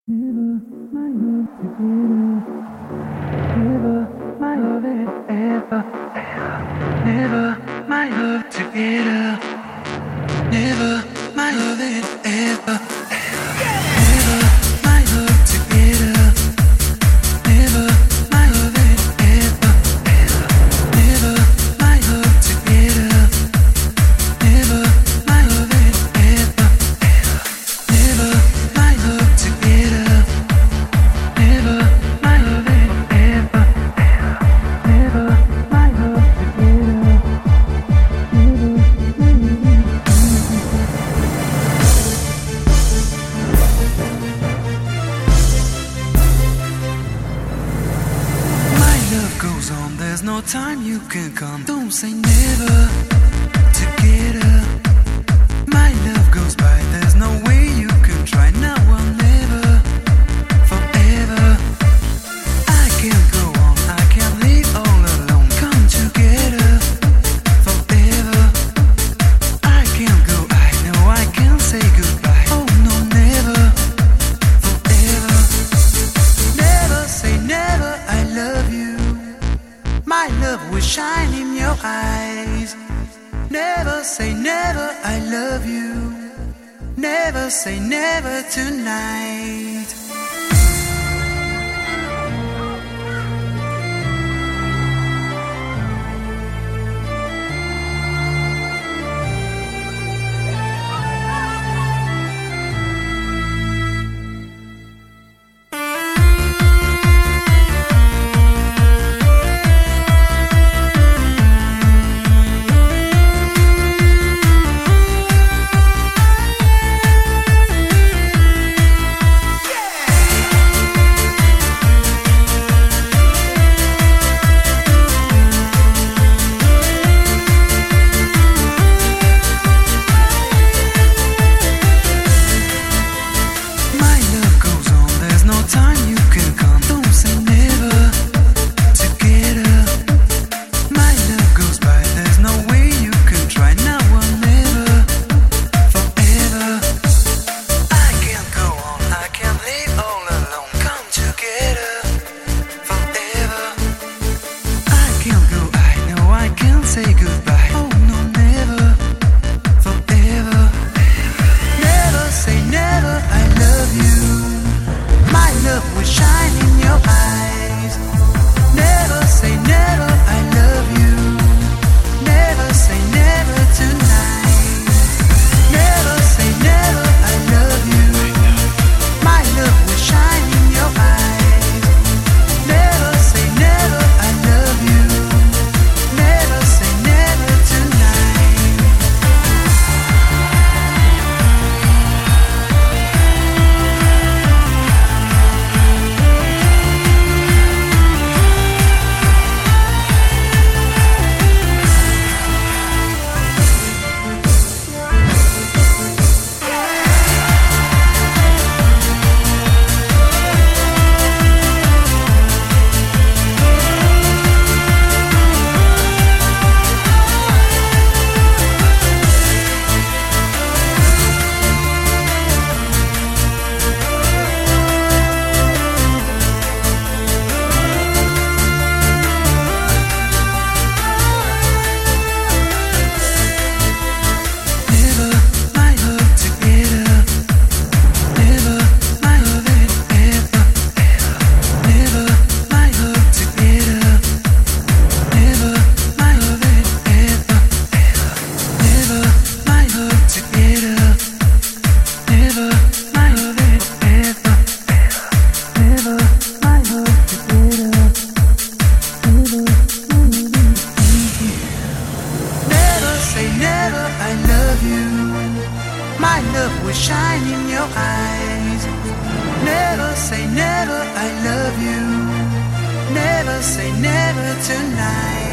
Never my love together. Never my love it ever. Never my love together. Never my love it ever. Never my love together. Never my love it ever. Never my love together. Never my love it ever. Never my love together. Never my love it ever. Never my love together. Never my love goes on, there's no time you can come. Don't say never together. My love goes by, there's no way you can try. Now or never, forever. I can't go on, I can't live all alone. Come together, forever. I can't go, I know I can't say goodbye. Oh no, never, forever. Never say never, I love you. My love will shine in your eyes. Never say never, I love you. Never say never tonight. My love goes on, there's no time you can come. Don't say never together. My love goes by, there's no way you can try. Now or never, forever. I can't go on, I can't live all alone. Come together, forever. I can't go, I know I can't say goodbye. Oh no, never, forever. Never say never, I love you. My love will shine in your eyes. Never say never, I love you. Never say never tonight. Never say never, I love you. My love will shine in your eyes. Never say never, I love you. Never say never tonight. Never my love together. Never my love it ever. Never my love together. Never my love it ever. Never my love together. Never my love it ever. Never my love together. Never say never, I love you. My love will shine in your eyes. Never say never, I love you. Never say never tonight.